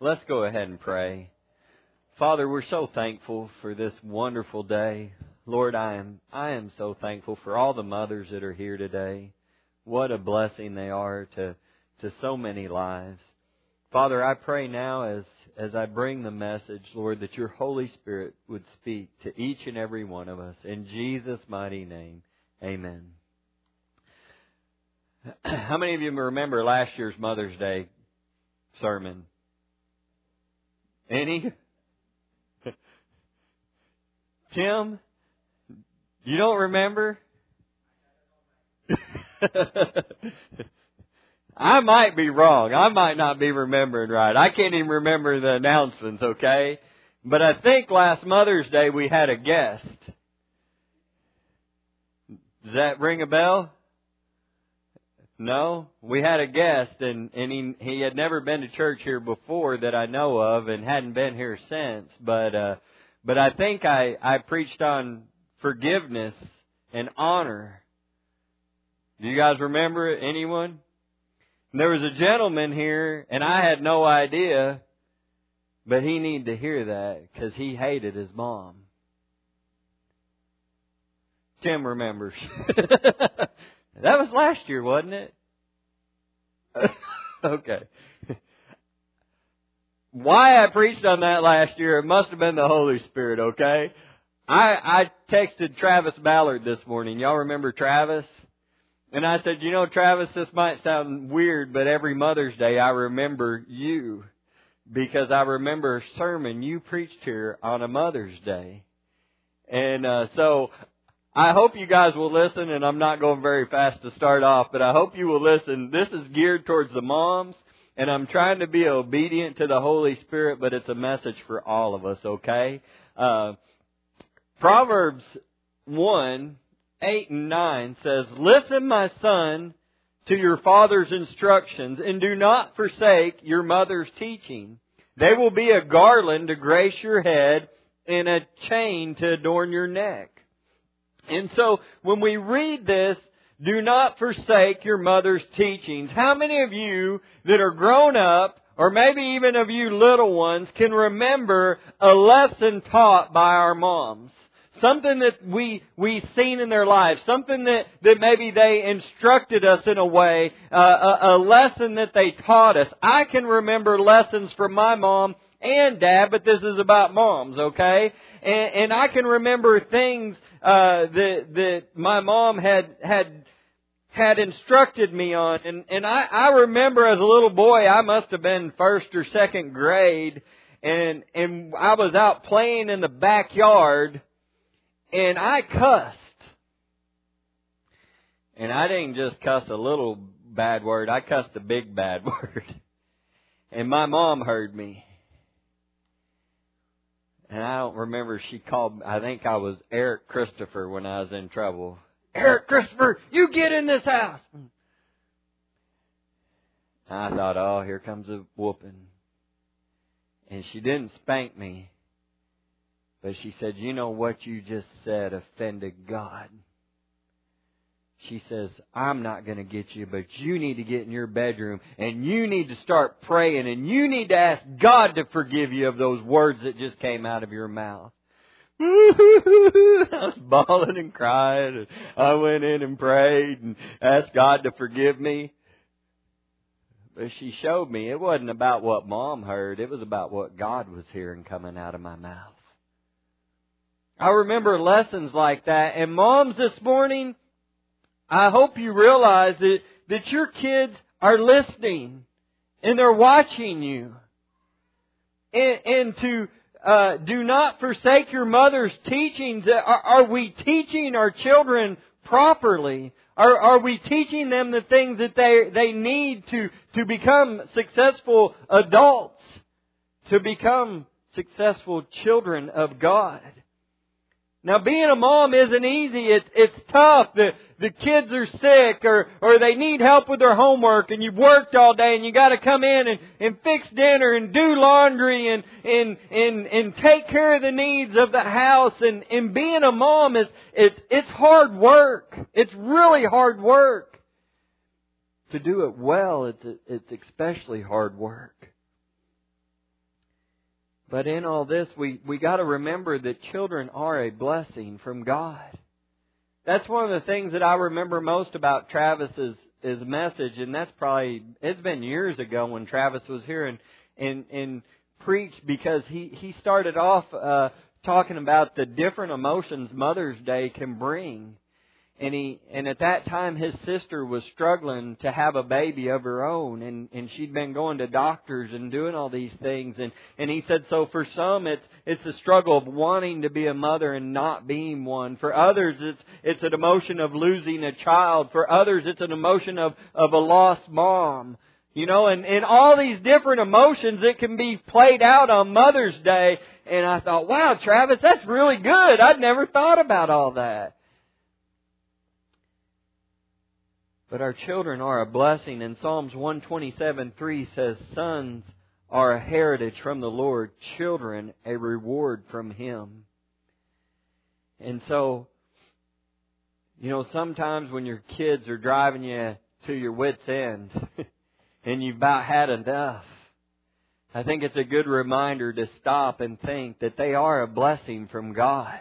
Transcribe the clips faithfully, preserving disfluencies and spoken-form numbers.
Let's go ahead and pray. Father, we're so thankful for this wonderful day. Lord, I am I am so thankful for all the mothers that are here today. What a blessing they are to, to so many lives. Father, I pray now as, as I bring the message, Lord, that your Holy Spirit would speak to each and every one of us. In Jesus' mighty name, amen. How many of you remember last year's Mother's Day sermon? Any? Tim? You don't remember? I might be wrong. I might not be remembering right. I can't even remember the announcements, okay? But I think last Mother's Day we had a guest. Does that ring a bell? No? We had a guest, and, and he, he had never been to church here before that I know of and hadn't been here since. But uh, but I think I, I preached on forgiveness and honor. Do you guys remember it? Anyone? And there was a gentleman here, and I had no idea, but he needed to hear that because he hated his mom. Tim remembers. That was last year, wasn't it? Okay. Why I preached on that last year, it must have been the Holy Spirit, okay? I, I texted Travis Ballard this morning. Y'all remember Travis? And I said, you know, Travis, this might sound weird, but every Mother's Day I remember you because I remember a sermon you preached here on a Mother's Day. And uh, so I hope you guys will listen, and I'm not going very fast to start off, but I hope you will listen. This is geared towards the moms, and I'm trying to be obedient to the Holy Spirit, but it's a message for all of us, okay? Uh, Proverbs one, eight and nine says, "Listen, my son, to your father's instructions, and do not forsake your mother's teaching. They will be a garland to grace your head and a chain to adorn your neck." And so when we read this, do not forsake your mother's teachings. How many of you that are grown up, or maybe even of you little ones, can remember a lesson taught by our moms? Something that we, we've seen in their lives. Something that, that maybe they instructed us in a way. Uh, a, a lesson that they taught us. I can remember lessons from my mom and dad, but this is about moms, okay? And, and I can remember things uh, that that my mom had had had instructed me on. And, and I, I remember as a little boy, I must have been first or second grade, and and I was out playing in the backyard, and I cussed. And I didn't just cuss a little bad word, I cussed a big bad word. And my mom heard me. And I don't remember, she called, I think I was Eric Christopher when I was in trouble. "Eric Christopher, you get in this house." I thought, oh, here comes a whooping. And she didn't spank me. But she said, "You know what you just said offended God." She says, "I'm not going to get you, but you need to get in your bedroom and you need to start praying and you need to ask God to forgive you of those words that just came out of your mouth." I was bawling and crying, and I went in and prayed and asked God to forgive me. But she showed me it wasn't about what Mom heard. It was about what God was hearing coming out of my mouth. I remember lessons like that. And moms, this morning, I hope you realize that, that your kids are listening and they're watching you. And, and to uh, do not forsake your mother's teachings. Are, are we teaching our children properly? Are, are we teaching them the things that they they need to, to become successful adults, to become successful children of God? Now, being a mom isn't easy. It's it's tough. The the kids are sick, or or they need help with their homework, and you've worked all day, and you got to come in and, and fix dinner and do laundry and and and and take care of the needs of the house. And, and being a mom is it's it's hard work. It's really hard work. To do it well, it's it's especially hard work. But in all this, we, we got to remember that children are a blessing from God. That's one of the things that I remember most about Travis's his message, and that's probably, it's been years ago when Travis was here and, and, and preached, because he, he started off uh, talking about the different emotions Mother's Day can bring. And he and at that time his sister was struggling to have a baby of her own, and, and she'd been going to doctors and doing all these things, and, and he said so for some it's it's a struggle of wanting to be a mother and not being one. For others it's it's an emotion of losing a child. For others it's an emotion of, of a lost mom. You know, and, and all these different emotions that can be played out on Mother's Day. And I thought, wow, Travis, that's really good. I'd never thought about all that. But our children are a blessing. And Psalms one twenty-seven three says, sons are a heritage from the Lord, children a reward from Him. And so, you know, sometimes when your kids are driving you to your wit's end and you've about had enough, I think it's a good reminder to stop and think that they are a blessing from God.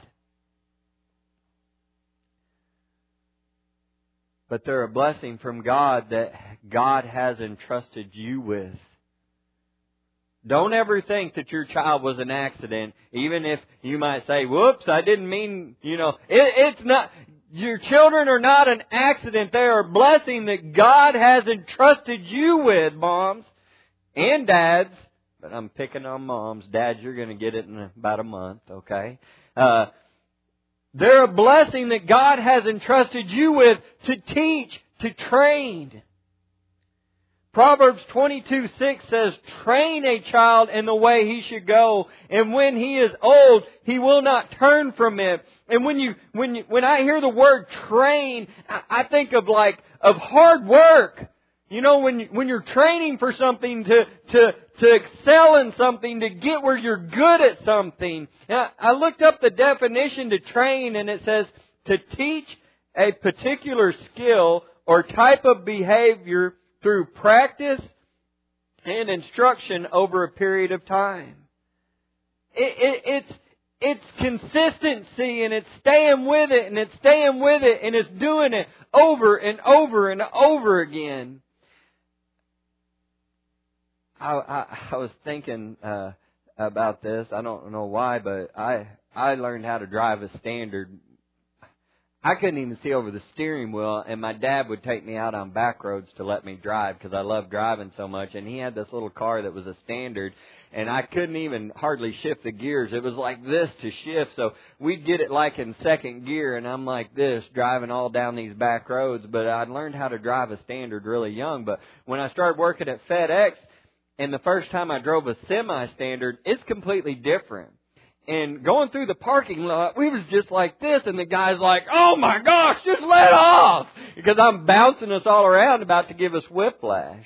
But they're a blessing from God that God has entrusted you with. Don't ever think that your child was an accident, even if you might say, whoops, I didn't mean, you know, it, it's not, your children are not an accident. They are a blessing that God has entrusted you with, moms and dads. But I'm picking on moms. Dads, you're going to get it in about a month, okay? Uh, They're a blessing that God has entrusted you with to teach, to train. Proverbs twenty-two six says, train a child in the way he should go, and when he is old, he will not turn from it. And when you, when you, when I hear the word train, I think of like, of hard work. You know, when you, when you're training for something to, to, to excel in something, to get where you're good at something. Now, I looked up the definition to train, and it says to teach a particular skill or type of behavior through practice and instruction over a period of time. It, it, it's, it's consistency, and it's staying with it, and it's staying with it, and it's doing it over and over and over again. I, I, I was thinking uh, about this. I don't know why, but I I learned how to drive a Standard. I couldn't even see over the steering wheel, and my dad would take me out on back roads to let me drive because I love driving so much. And he had this little car that was a Standard, and I couldn't even hardly shift the gears. It was like this to shift, so we'd get it like in second gear, and I'm like this, driving all down these back roads. But I learned how to drive a Standard really young. But when I started working at FedEx, and the first time I drove a semi-Standard, it's completely different. And going through the parking lot, we was just like this, and the guy's like, oh my gosh, just let off! Because I'm bouncing us all around about to give us whiplash.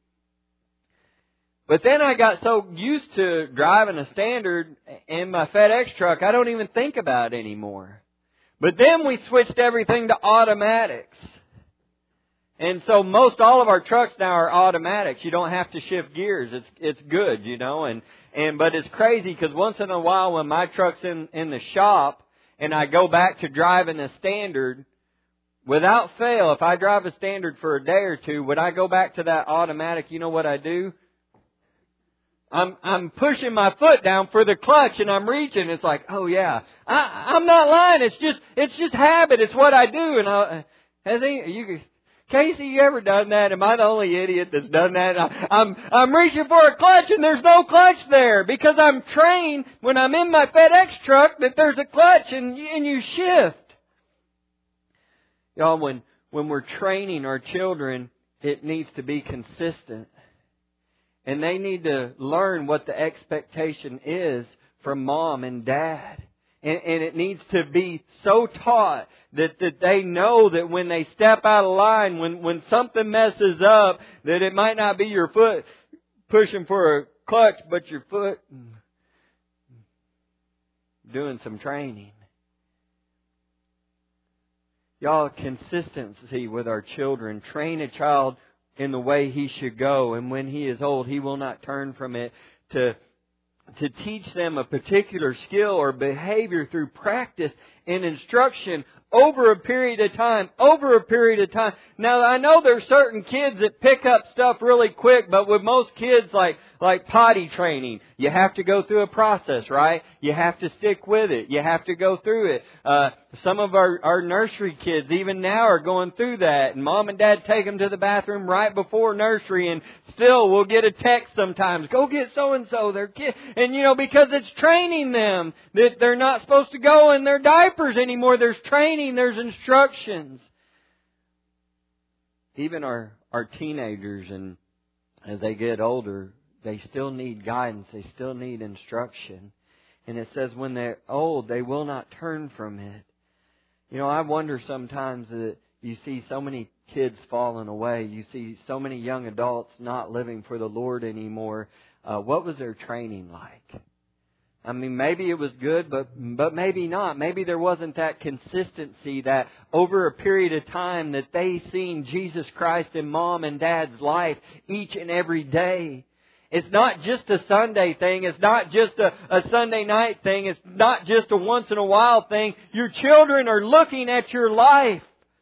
But then I got so used to driving a Standard in my FedEx truck, I don't even think about it anymore. But then we switched everything to automatics. And so most all of our trucks now are automatics. You don't have to shift gears. It's it's good, you know. And and but it's crazy because once in a while when my truck's in in the shop and I go back to driving a Standard, without fail, if I drive a Standard for a day or two, would I go back to that automatic? You know what I do? I'm I'm pushing my foot down for the clutch and I'm reaching. It's like, oh yeah, I I'm not lying. It's just it's just habit. It's what I do. And I, has he you. Casey, you ever done that? Am I the only idiot that's done that? I, I'm I'm reaching for a clutch and there's no clutch there because I'm trained when I'm in my FedEx truck that there's a clutch and and you shift. Y'all, when when we're training our children, it needs to be consistent, and they need to learn what the expectation is from mom and dad. And, and it needs to be so taught that, that they know that when they step out of line, when, when something messes up, that it might not be your foot pushing for a clutch, but your foot doing some training. Y'all, consistency with our children. Train a child in the way he should go, and when he is old, he will not turn from it. To to teach them a particular skill or behavior through practice and instruction over a period of time, over a period of time. Now, I know there's certain kids that pick up stuff really quick, but with most kids, like, like potty training, you have to go through a process, right? You have to stick with it. You have to go through it. Uh, some of our, our nursery kids, even now, are going through that. And Mom and Dad take them to the bathroom right before nursery, and still we'll get a text sometimes, go get so-and-so, their kid. And, you know, because it's training them that they're not supposed to go in their diapers anymore. There's training, there's instructions. Even our, our teenagers, and as they get older, they still need guidance. They still need instruction. And it says when they're old, they will not turn from it. You know, I wonder sometimes that you see so many kids falling away. You see so many young adults not living for the Lord anymore. Uh, what was their training like? I mean, maybe it was good, but but maybe not. Maybe there wasn't that consistency that over a period of time that they seen Jesus Christ in Mom and Dad's life each and every day. It's not just a Sunday thing. It's not just a, a Sunday night thing. It's not just a once in a while thing. Your children are looking at your life.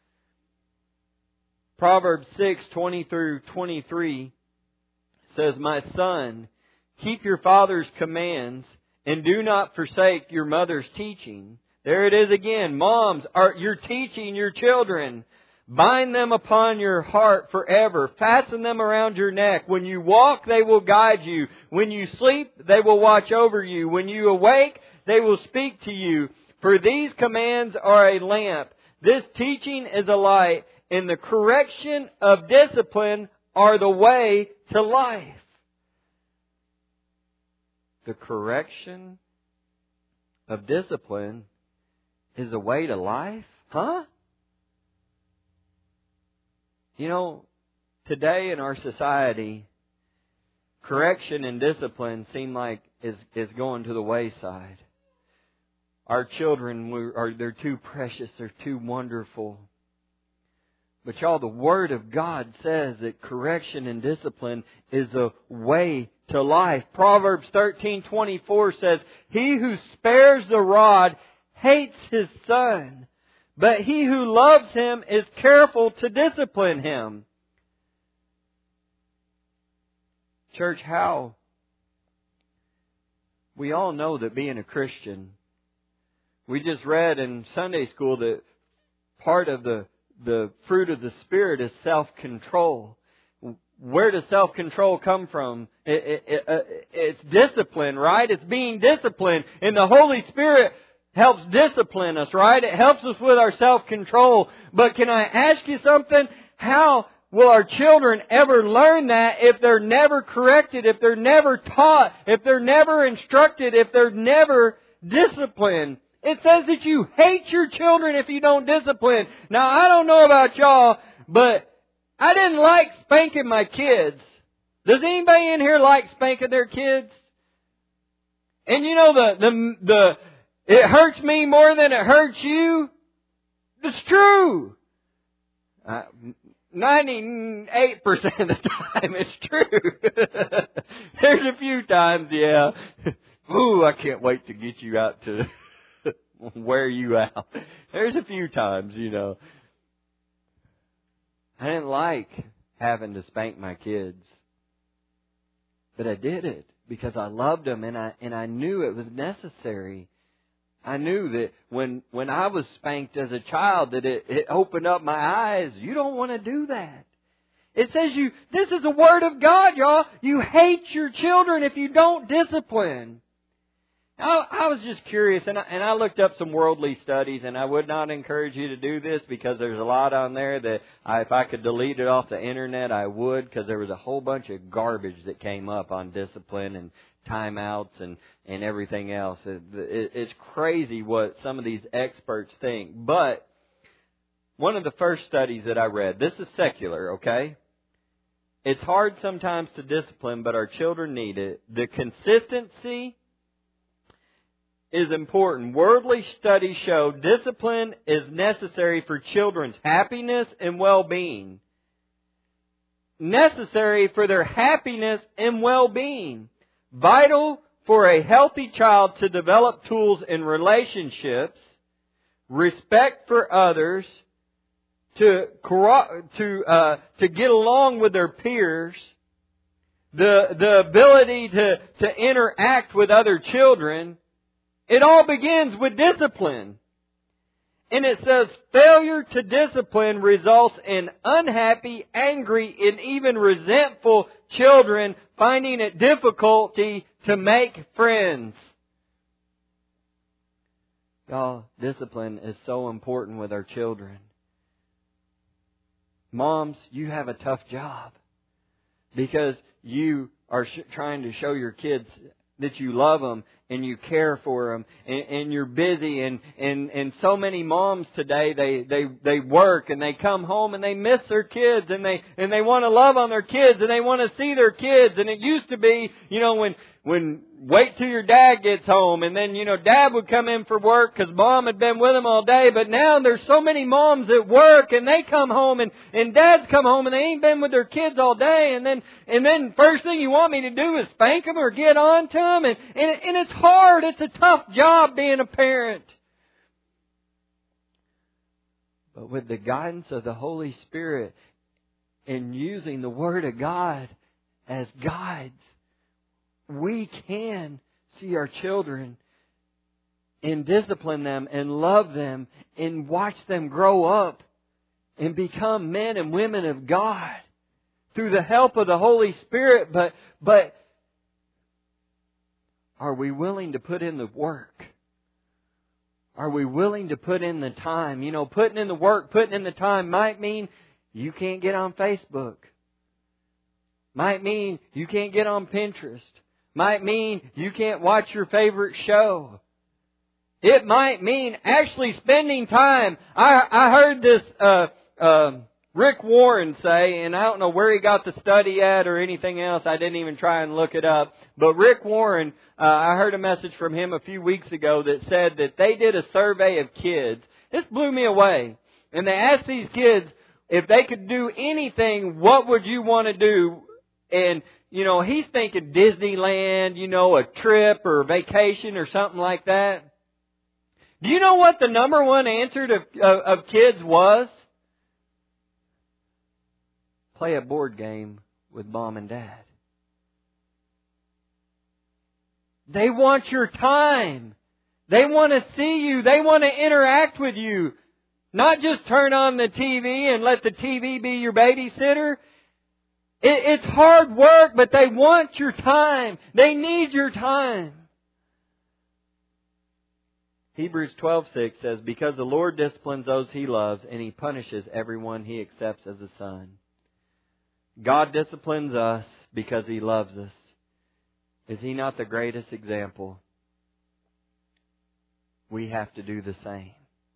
Proverbs six, twenty through twenty-three says, "My son, keep your father's commands and do not forsake your mother's teaching." There it is again. Moms, are you're teaching your children. Bind them upon your heart forever. Fasten them around your neck. When you walk, they will guide you. When you sleep, they will watch over you. When you awake, they will speak to you. For these commands are a lamp. This teaching is a light. And the correction of discipline are the way to life. The correction of discipline is a way to life? Huh? You know, today in our society, correction and discipline seem like is is going to the wayside. Our children are they're too precious, they're too wonderful. But y'all, the Word of God says that correction and discipline is a way to life. Proverbs thirteen twenty-four says, "He who spares the rod hates his son, but he who loves him is careful to discipline him." Church, how? We all know that being a Christian, we just read in Sunday school that part of the, the fruit of the Spirit is self-control. Where does self-control come from? It, it, it, it's discipline, right? It's being disciplined. And the Holy Spirit helps discipline us, right? It helps us with our self-control. But can I ask you something? How will our children ever learn that if they're never corrected, if they're never taught, if they're never instructed, if they're never disciplined? It says that you hate your children if you don't discipline. Now, I don't know about y'all, but I didn't like spanking my kids. Does anybody in here like spanking their kids? And you know, the, the, the, it hurts me more than it hurts you. It's true. Uh, ninety-eight percent of the time it's true. There's a few times, yeah. Ooh, I can't wait to get you out to wear you out. There's a few times, you know. I didn't like having to spank my kids. But I did it because I loved them and I and I knew it was necessary. I knew that when, when I was spanked as a child that it, it opened up my eyes. You don't want to do that. It says you, this is a word of God, y'all. You hate your children if you don't discipline. I, I was just curious, and I, and I looked up some worldly studies, and I would not encourage you to do this because there's a lot on there that I, if I could delete it off the internet, I would, because there was a whole bunch of garbage that came up on discipline and timeouts and, and everything else. It, it, it's crazy what some of these experts think. But one of the first studies that I read, this is secular, okay? It's hard sometimes to discipline, but our children need it. The consistency is important. Worldly studies show discipline is necessary for children's happiness and well-being. Necessary for their happiness and well-being. Vital for a healthy child to develop tools in relationships, respect for others, to to uh, to get along with their peers, the the ability to to interact with other children, it all begins with discipline. And it says, failure to discipline results in unhappy, angry, and even resentful children finding it difficulty to make friends. Y'all, discipline is so important with our children. Moms, you have a tough job because you are sh- trying to show your kids that you love them and you care for them, and, and you're busy, and, and, and so many moms today, they, they, they work and they come home and they miss their kids, and they, and they want to love on their kids, and they want to see their kids. And it used to be, you know, when, when, wait till your dad gets home, and then, you know, dad would come in for work because mom had been with him all day. But now there's so many moms at work, and they come home, and, and dads come home, and they ain't been with their kids all day, and then, and then first thing you want me to do is spank them or get on to them, and, and, and it's hard. It's a tough job being a parent. But with the guidance of the Holy Spirit and using the Word of God as guides, we can see our children and discipline them and love them and watch them grow up and become men and women of God through the help of the Holy Spirit. But, but are we willing to put in the work? Are we willing to put in the time? You know, putting in the work, putting in the time might mean you can't get on Facebook. Might mean you can't get on Pinterest. Might mean you can't watch your favorite show. It might mean actually spending time. I, I heard this uh, uh, Rick Warren say, and I don't know where he got the study at or anything else. I didn't even try and look it up. But Rick Warren, uh, I heard a message from him a few weeks ago that said that they did a survey of kids. This blew me away. And they asked these kids, if they could do anything, what would you want to do? And, you know, he's thinking Disneyland, you know, a trip or a vacation or something like that. Do you know what the number one answer to, of, of kids was? Play a board game with mom and dad. They want your time. They want to see you. They want to interact with you. Not just turn on the T V and let the T V be your babysitter. It, it's hard work, but they want your time. They need your time. Hebrews twelve six says, because the Lord disciplines those He loves, and He punishes everyone He accepts as a son. God disciplines us because He loves us. Is He not the greatest example? We have to do the same.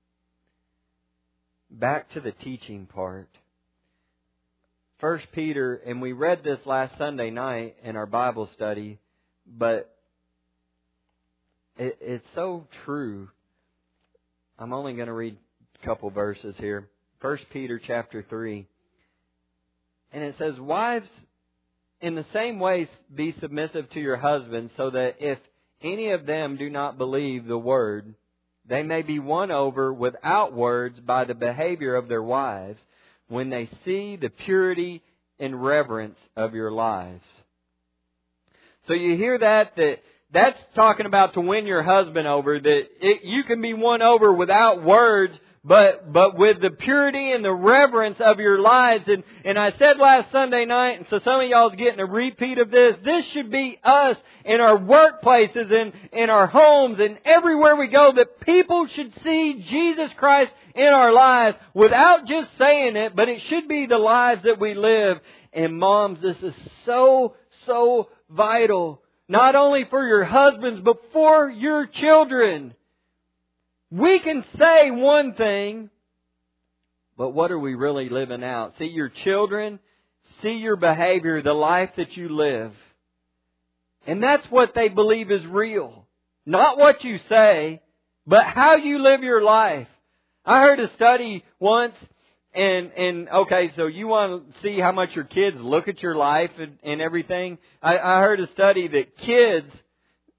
Back to the teaching part. First Peter, and we read this last Sunday night in our Bible study, but it, it's so true. I'm only going to read a couple verses here. First Peter chapter three. And it says, wives, in the same way be submissive to your husbands, so that if any of them do not believe the word, they may be won over without words by the behavior of their wives, when they see the purity and reverence of your lives. So you hear that, that that's talking about to win your husband over, that it, you can be won over without words, but but with the purity and the reverence of your lives. And, and I said last Sunday night, and so some of y'all is getting a repeat of this, this should be us in our workplaces and in our homes and everywhere we go, that people should see Jesus Christ in our lives without just saying it, but it should be the lives that we live. And moms, this is so, so vital. Not only for your husbands, but for your children. We can say one thing, but what are we really living out? See your children, see your behavior, the life that you live. And that's what they believe is real. Not what you say, but how you live your life. I heard a study once, and, and okay, so you want to see how much your kids look at your life and, and everything. I, I heard a study that kids,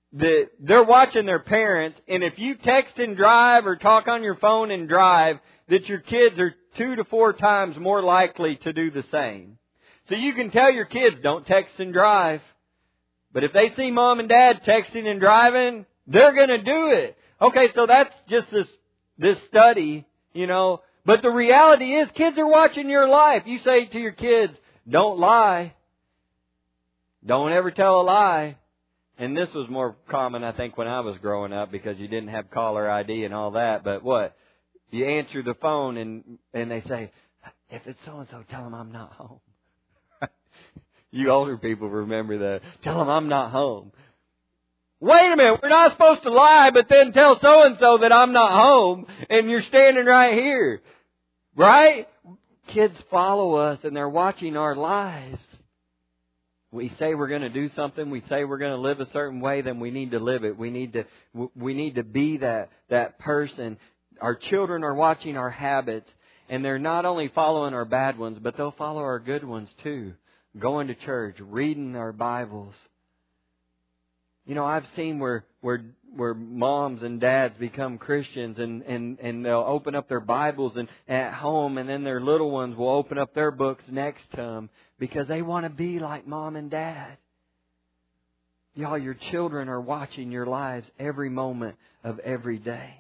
that they're watching their parents, and if you text and drive or talk on your phone and drive, that your kids are two to four times more likely to do the same. So you can tell your kids, don't text and drive. But if they see mom and dad texting and driving, they're going to do it. Okay, so that's just this, this study, you know. But the reality is, kids are watching your life. You say to your kids, don't lie. Don't ever tell a lie. And this was more common, I think, when I was growing up because you didn't have caller I D and all that. But what? You answer the phone and and they say, if it's so-and-so, tell them I'm not home. You older people remember that. Tell them I'm not home. Wait a minute, we're not supposed to lie, but then tell so-and-so that I'm not home and you're standing right here. Right? Kids follow us and they're watching our lives. We say we're going to do something, we say we're going to live a certain way, then we need to live it. We need to we need to be that that person. Our children are watching our habits, and they're not only following our bad ones, but they'll follow our good ones too. Going to church, reading our Bibles. You know, I've seen where where where moms and dads become Christians and, and, and they'll open up their Bibles and at home, and then their little ones will open up their books next to them because they want to be like mom and dad. Y'all, your children are watching your lives every moment of every day.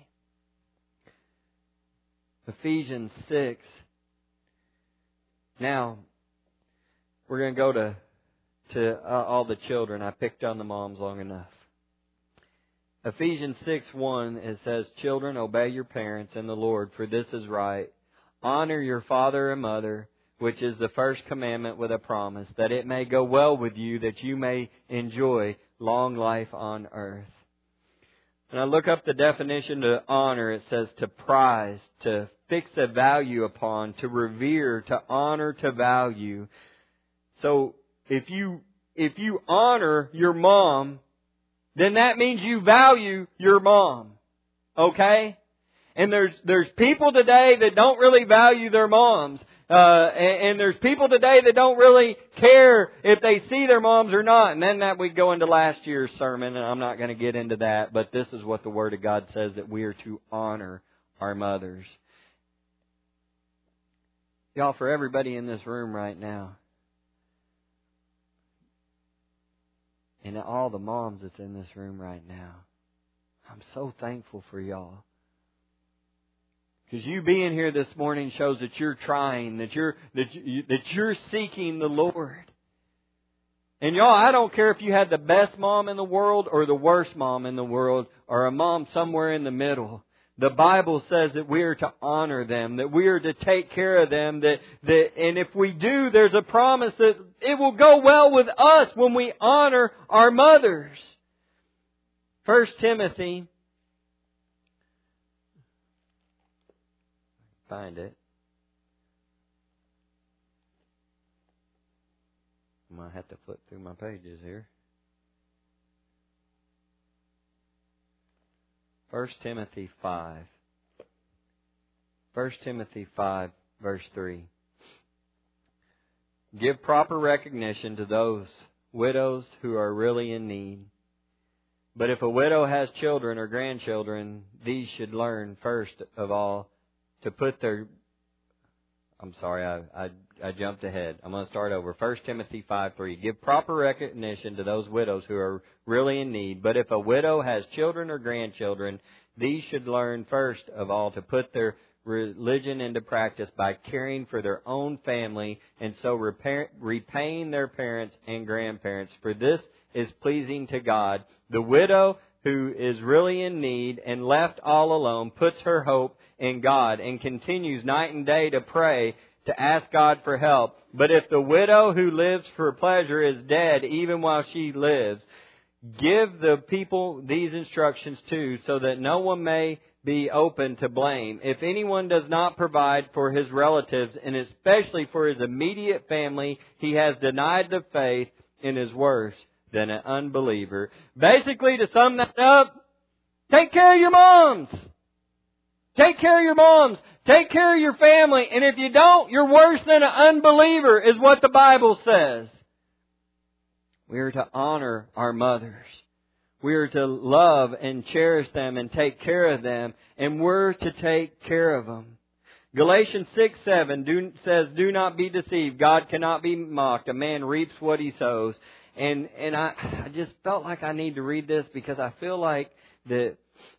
Ephesians six. Now, we're going to go to to uh, all the children. I picked on the moms long enough. Ephesians six one, it says, children, obey your parents in the Lord, for this is right. Honor your father and mother, which is the first commandment with a promise, that it may go well with you, that you may enjoy long life on earth. When I look up the definition to honor, it says to prize, to fix a value upon, to revere, to honor, to value. So if you if you honor your mom, then that means you value your mom. Okay? And there's there's people today that don't really value their moms. Uh, and, and there's people today that don't really care if they see their moms or not. And then that we go into last year's sermon, and I'm not going to get into that. But this is what the Word of God says, that we are to honor our mothers. Y'all, for everybody in this room right now, and all the moms that's in this room right now, I'm so thankful for y'all. Because you being here this morning shows that you're trying, that you're that you, that you're seeking the Lord. And y'all, I don't care if you had the best mom in the world or the worst mom in the world or a mom somewhere in the middle. The Bible says that we are to honor them, that we are to take care of them, that, that and if we do, there's a promise that it will go well with us when we honor our mothers. First Timothy, find it. I might have to flip through my pages here. First Timothy five. First Timothy five, verse three. Give proper recognition to those widows who are really in need. But if a widow has children or grandchildren, these should learn first of all to put their... I'm sorry, I, I, I jumped ahead. I'm going to start over. First Timothy five three. Give proper recognition to those widows who are really in need. But if a widow has children or grandchildren, these should learn first of all to put their religion into practice by caring for their own family and so repair, repaying their parents and grandparents. For this is pleasing to God. The widow who is really in need and left all alone puts her hope in God and continues night and day to pray, to ask God for help. But if the widow who lives for pleasure is dead even while she lives, give the people these instructions too, so that no one may be open to blame. If anyone does not provide for his relatives, and especially for his immediate family, he has denied the faith and is worse than an unbeliever. Basically, to sum that up, take care of your moms. Take care of your moms. Take care of your family. And if you don't, you're worse than an unbeliever, is what the Bible says. We are to honor our mothers. We are to love and cherish them and take care of them. And we're to take care of them. Galatians six seven do, says, do not be deceived. God cannot be mocked. A man reaps what he sows. And and I, I just felt like I need to read this because I feel like that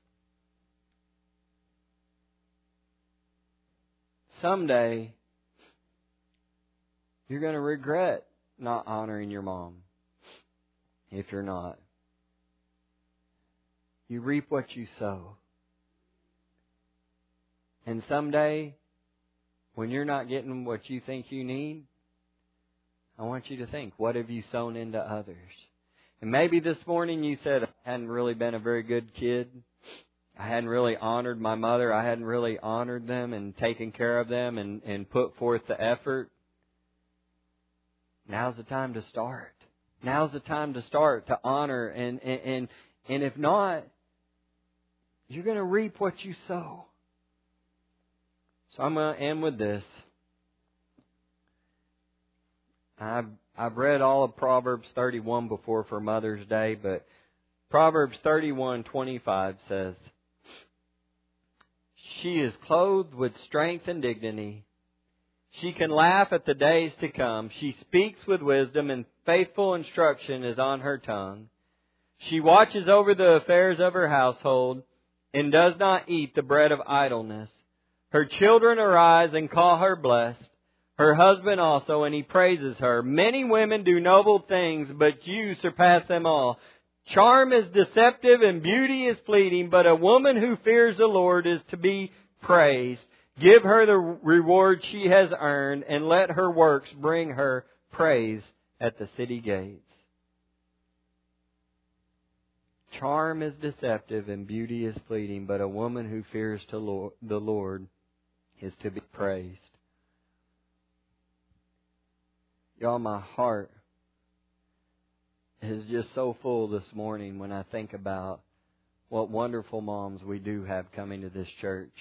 someday you're going to regret not honoring your mom if you're not. You reap what you sow. And someday, when you're not getting what you think you need, I want you to think, what have you sown into others? And maybe this morning you said, I hadn't really been a very good kid. I hadn't really honored my mother. I hadn't really honored them and taken care of them and, and put forth the effort. Now's the time to start. Now's the time to start to honor. And, and, and, and if not, you're going to reap what you sow. So I'm going to end with this. I've, I've read all of Proverbs thirty-one before for Mother's Day, but Proverbs thirty-one twenty-five says, she is clothed with strength and dignity. She can laugh at the days to come. She speaks with wisdom, and faithful instruction is on her tongue. She watches over the affairs of her household and does not eat the bread of idleness. Her children arise and call her blessed. Her husband also, and he praises her. Many women do noble things, but you surpass them all. Charm is deceptive and beauty is fleeting, but a woman who fears the Lord is to be praised. Give her the reward she has earned, and let her works bring her praise at the city gates. Charm is deceptive and beauty is fleeting, but a woman who fears the Lord is to be praised. Y'all, my heart is just so full this morning when I think about what wonderful moms we do have coming to this church.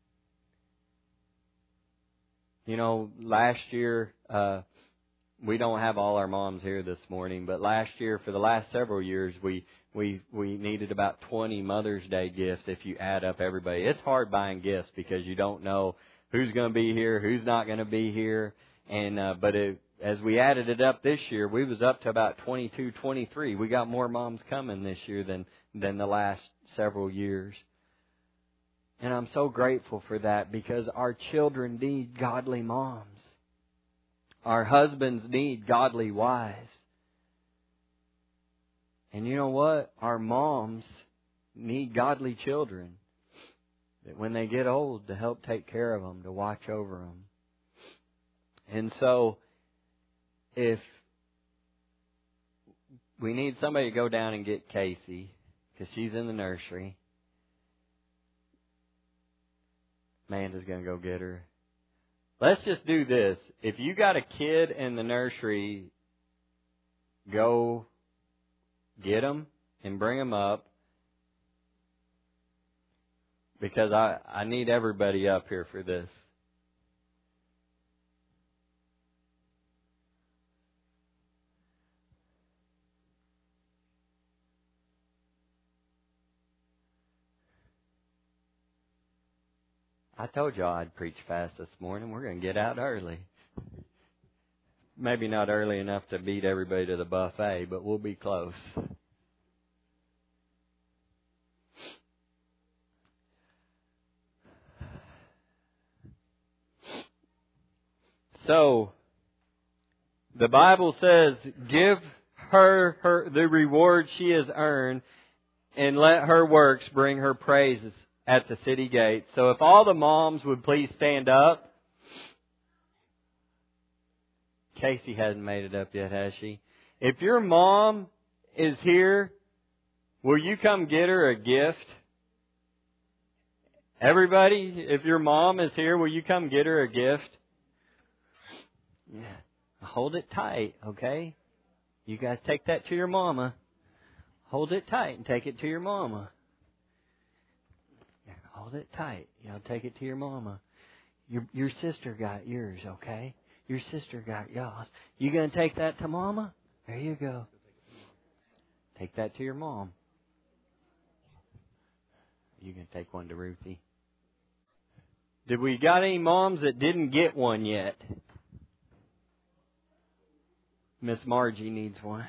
You know, last year, uh, we don't have all our moms here this morning, but last year, for the last several years, we we we needed about twenty Mother's Day gifts if you add up everybody. It's hard buying gifts because you don't know who's going to be here, who's not going to be here. And uh, but it, as we added it up this year, we was up to about twenty-two, twenty-three. We got more moms coming this year than than the last several years. And I'm so grateful for that because our children need godly moms. Our husbands need godly wives. And you know what? Our moms need godly children. That when they get old, to help take care of them, to watch over them. And so, if we need somebody to go down and get Casey, because she's in the nursery. Amanda's going to go get her. Let's just do this. If you got a kid in the nursery, go get them and bring them up. Because I, I need everybody up here for this. I told y'all I'd preach fast this morning. We're going to get out early. Maybe not early enough to beat everybody to the buffet, but we'll be close. So, the Bible says, give her, her the reward she has earned, and let her works bring her praises at the city gate. So if all the moms would please stand up. Casey hasn't made it up yet, has she? If your mom is here, will you come get her a gift? Everybody, if your mom is here, will you come get her a gift? Yeah. Hold it tight, okay? You guys take that to your mama. Hold it tight and take it to your mama. Hold it tight. You know, take it to your mama. Your your sister got yours, okay? Your sister got y'all's. You gonna take that to mama? There you go. Take that to your mom. You can take one to Ruthie. Did we got any moms that didn't get one yet? Miss Margie needs one.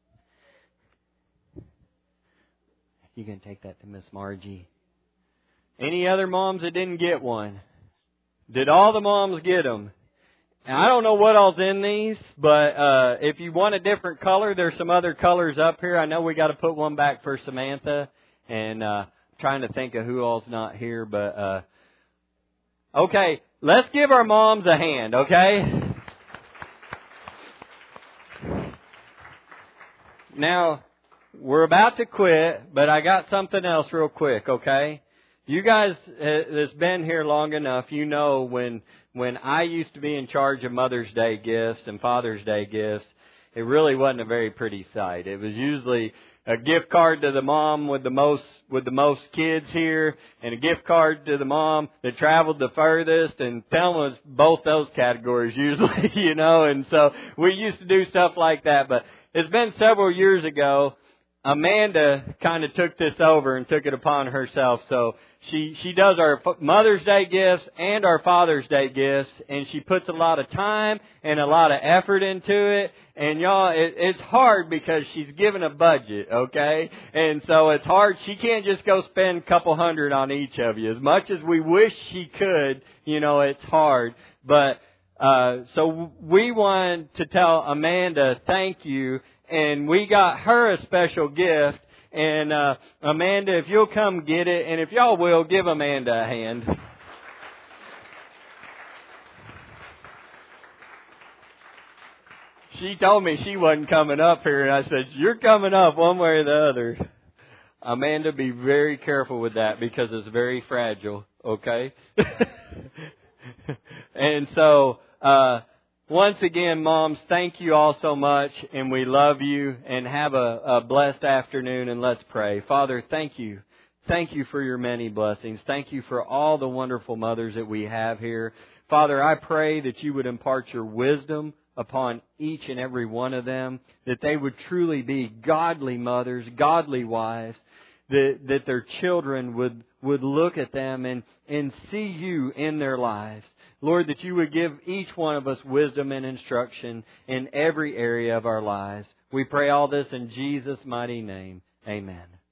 You can take that to Miss Margie. Any other moms that didn't get one? Did all the moms get them? And I don't know what all's in these, but uh if you want a different color, there's some other colors up here. I know we got to put one back for Samantha, and uh I'm trying to think of who all's not here, but uh okay, let's give our moms a hand, okay? Now, we're about to quit, but I got something else real quick, okay? You guys that's been here long enough, you know when when I used to be in charge of Mother's Day gifts and Father's Day gifts, it really wasn't a very pretty sight. It was usually a gift card to the mom with the most with the most kids here, and a gift card to the mom that traveled the furthest, and Thelma was both those categories usually, you know, and so we used to do stuff like that. But it's been several years ago. Amanda kind of took this over and took it upon herself. So she she does our Mother's Day gifts and our Father's Day gifts, and she puts a lot of time and a lot of effort into it. And y'all, it, it's hard because she's given a budget, okay? And so it's hard. She can't just go spend a couple hundred on each of you. As much as we wish she could, you know, it's hard. But uh so we wanted to tell Amanda thank you. And we got her a special gift. And uh Amanda, if you'll come get it, and if y'all will, give Amanda a hand. She told me she wasn't coming up here, and I said, you're coming up one way or the other. Amanda, be very careful with that because it's very fragile, okay? And so, uh once again, moms, thank you all so much, and we love you, and have a, a blessed afternoon, and let's pray. Father, thank you. Thank you for your many blessings. Thank you for all the wonderful mothers that we have here. Father, I pray that you would impart your wisdom upon each and every one of them, that they would truly be godly mothers, godly wives, that, that their children would, would look at them and, and see you in their lives. Lord, that you would give each one of us wisdom and instruction in every area of our lives. We pray all this in Jesus' mighty name. Amen.